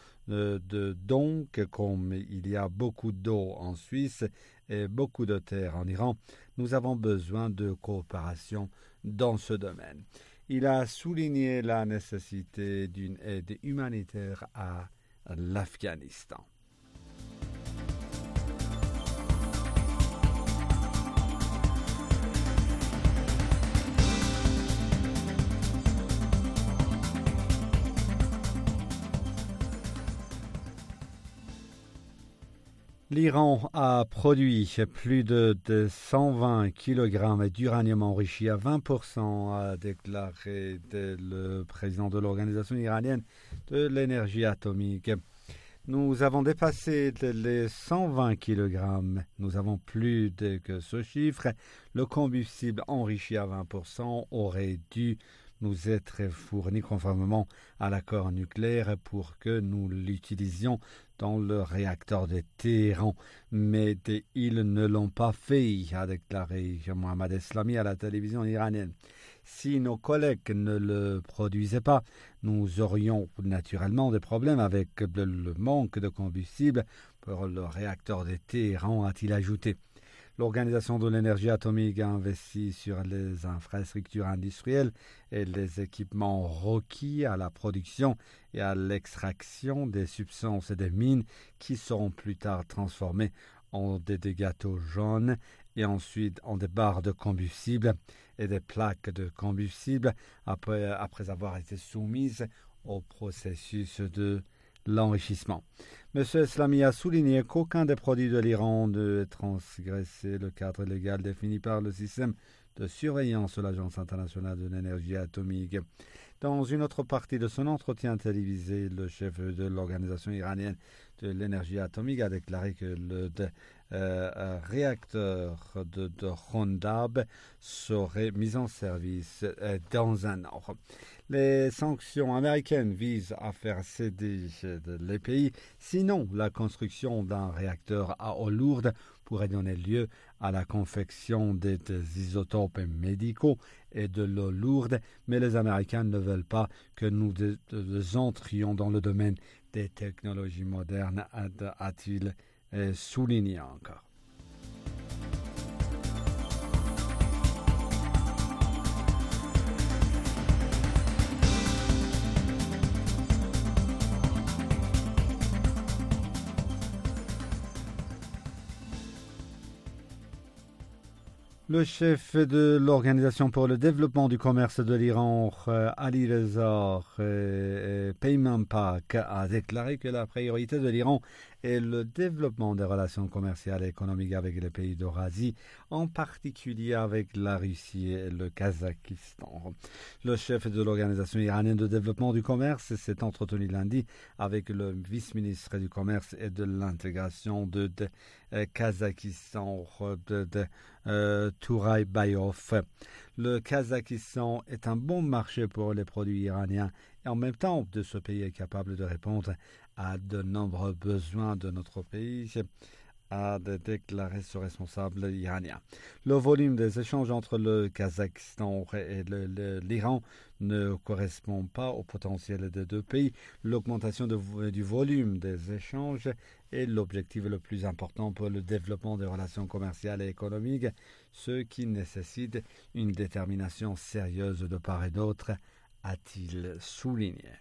Donc, comme il y a beaucoup d'eau en Suisse et beaucoup de terre en Iran, nous avons besoin de coopération dans ce domaine. Il a souligné la nécessité d'une aide humanitaire à l'Afghanistan. L'Iran a produit plus de 120 kg d'uranium enrichi à 20%, a déclaré le président de l'Organisation iranienne de l'énergie atomique. Nous avons dépassé les 120 kg. Nous avons plus que ce chiffre. Le combustible enrichi à 20% aurait dû nous être fourni conformément à l'accord nucléaire pour que nous l'utilisions dans le réacteur de Téhéran. Mais ils ne l'ont pas fait, a déclaré Mohammad Eslami à la télévision iranienne. Si nos collègues ne le produisaient pas, nous aurions naturellement des problèmes avec le manque de combustible pour le réacteur de Téhéran, a-t-il ajouté. L'Organisation de l'énergie atomique a investi sur les infrastructures industrielles et les équipements requis à la production et à l'extraction des substances et des mines qui seront plus tard transformées en des gâteaux jaunes et ensuite en des barres de combustible et des plaques de combustible après avoir été soumises au processus de l'enrichissement. M. Eslami a souligné qu'aucun des produits de l'Iran ne transgressait le cadre légal défini par le système de surveillance de l'Agence internationale de l'énergie atomique. Dans une autre partie de son entretien télévisé, le chef de l'Organisation iranienne de l'énergie atomique a déclaré que réacteur de Rondab serait mis en service dans un an. Les sanctions américaines visent à faire céder les pays, sinon la construction d'un réacteur à eau lourde pourrait donner lieu à la confection des isotopes médicaux et de l'eau lourde, mais les Américains ne veulent pas que nous entrions dans le domaine des technologies modernes, a-t-il souligné encore. Le chef de l'Organisation pour le développement du commerce de l'Iran, Ali Reza Peymanpak, a déclaré que la priorité de l'Iran est le développement des relations commerciales et économiques avec les pays d'Eurasie, en particulier avec la Russie et le Kazakhstan. Le chef de l'Organisation iranienne de développement du commerce s'est entretenu lundi avec le vice-ministre du commerce et de l'intégration de Kazakhstan, Touray Bayov. Le Kazakhstan est un bon marché pour les produits iraniens et en même temps, ce pays est capable de répondre à de nombreux besoins de notre pays, a déclaré ce responsable iranien. Le volume des échanges entre le Kazakhstan et l'Iran ne correspond pas au potentiel des deux pays. L'augmentation du volume des échanges est l'objectif le plus important pour le développement des relations commerciales et économiques, ce qui nécessite une détermination sérieuse de part et d'autre, a-t-il souligné.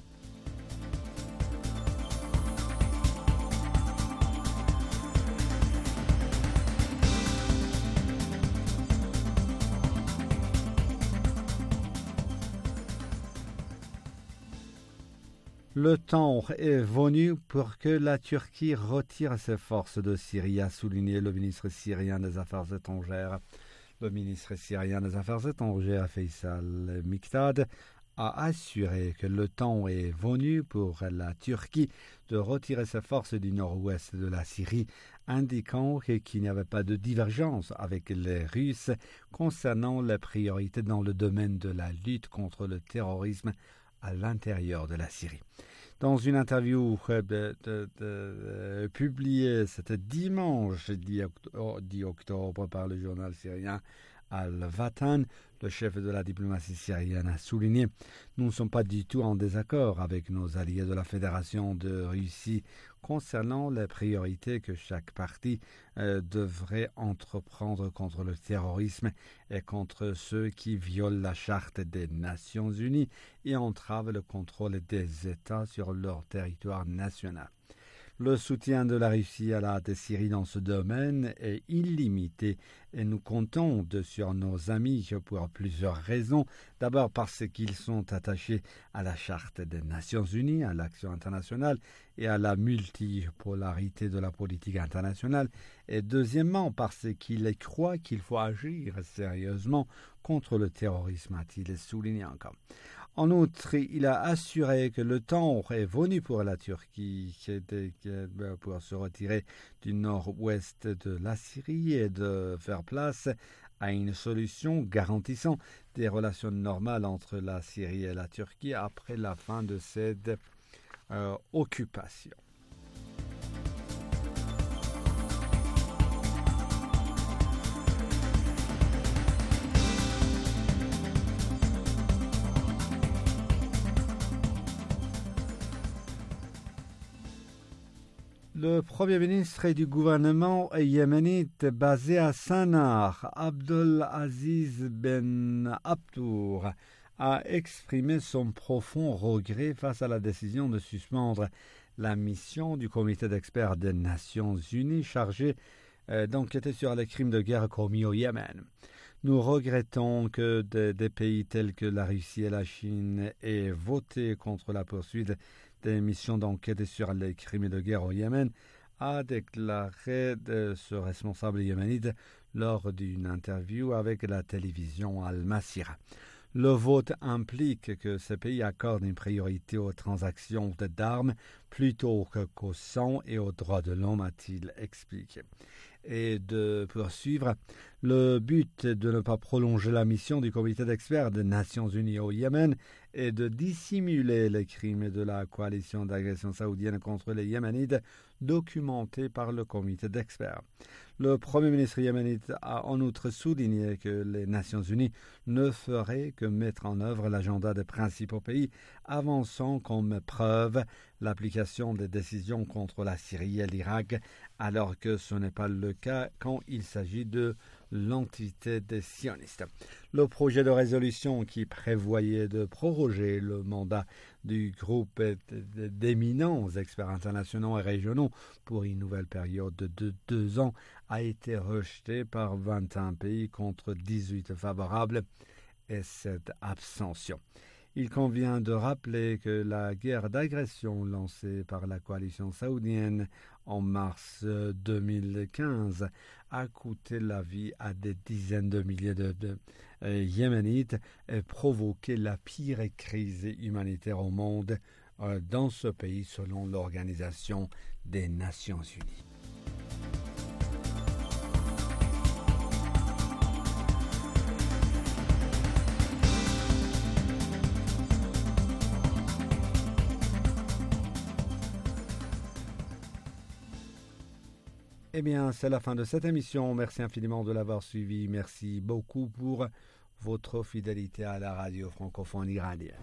Le temps est venu pour que la Turquie retire ses forces de Syrie, a souligné le ministre syrien des Affaires étrangères. Le ministre syrien des Affaires étrangères, Faisal Miqdad, a assuré que le temps est venu pour la Turquie de retirer ses forces du nord-ouest de la Syrie, indiquant qu'il n'y avait pas de divergence avec les Russes concernant les priorités dans le domaine de la lutte contre le terrorisme à l'intérieur de la Syrie. Dans une interview publiée ce dimanche 10 octobre par le journal syrien Al-Vatan, le chef de la diplomatie syrienne a souligné « Nous ne sommes pas du tout en désaccord avec nos alliés de la Fédération de Russie concernant les priorités que chaque parti devrait entreprendre contre le terrorisme et contre ceux qui violent la Charte des Nations Unies et entravent le contrôle des États sur leur territoire national. » Le soutien de la Russie à la Syrie dans ce domaine est illimité et nous comptons sur nos amis pour plusieurs raisons. D'abord parce qu'ils sont attachés à la Charte des Nations Unies, à l'action internationale et à la multipolarité de la politique internationale. Et deuxièmement parce qu'ils croient qu'il faut agir sérieusement contre le terrorisme, a-t-il souligné encore. En outre, il a assuré que le temps est venu pour la Turquie pour se retirer du nord-ouest de la Syrie et de faire place à une solution garantissant des relations normales entre la Syrie et la Turquie après la fin de cette occupation. Le Premier ministre du gouvernement yéménite basé à Sanaa, Abdul Aziz Ben Abtour, a exprimé son profond regret face à la décision de suspendre la mission du comité d'experts des Nations Unies chargé d'enquêter sur les crimes de guerre commis au Yémen. Nous regrettons que des pays tels que la Russie et la Chine aient voté contre la poursuite des missions d'enquête sur les crimes de guerre au Yémen, a déclaré ce responsable yéménite lors d'une interview avec la télévision Al-Masira. Le vote implique que ce pays accorde une priorité aux transactions d'armes plutôt qu'au sang et aux droits de l'homme, a-t-il expliqué. Et de poursuivre, le but de ne pas prolonger la mission du comité d'experts des Nations Unies au Yémen est de dissimuler les crimes de la coalition d'agression saoudienne contre les Yéménites documentés par le comité d'experts. Le Premier ministre yéménite a en outre souligné que les Nations Unies ne feraient que mettre en œuvre l'agenda des principaux pays, avançant comme preuve l'application des décisions contre la Syrie et l'Irak, alors que ce n'est pas le cas quand il s'agit de l'entité des sionistes. Le projet de résolution qui prévoyait de proroger le mandat du groupe d'éminents experts internationaux et régionaux pour une nouvelle période de 2 ans a été rejeté par 21 pays contre 18 favorables et 7 abstentions. Il convient de rappeler que la guerre d'agression lancée par la coalition saoudienne en mars 2015 a coûté la vie à des dizaines de milliers de Yéménites et provoqué la pire crise humanitaire au monde dans ce pays selon l'Organisation des Nations Unies. Eh bien, c'est la fin de cette émission. Merci infiniment de l'avoir suivi. Merci beaucoup pour votre fidélité à la radio francophone iranienne.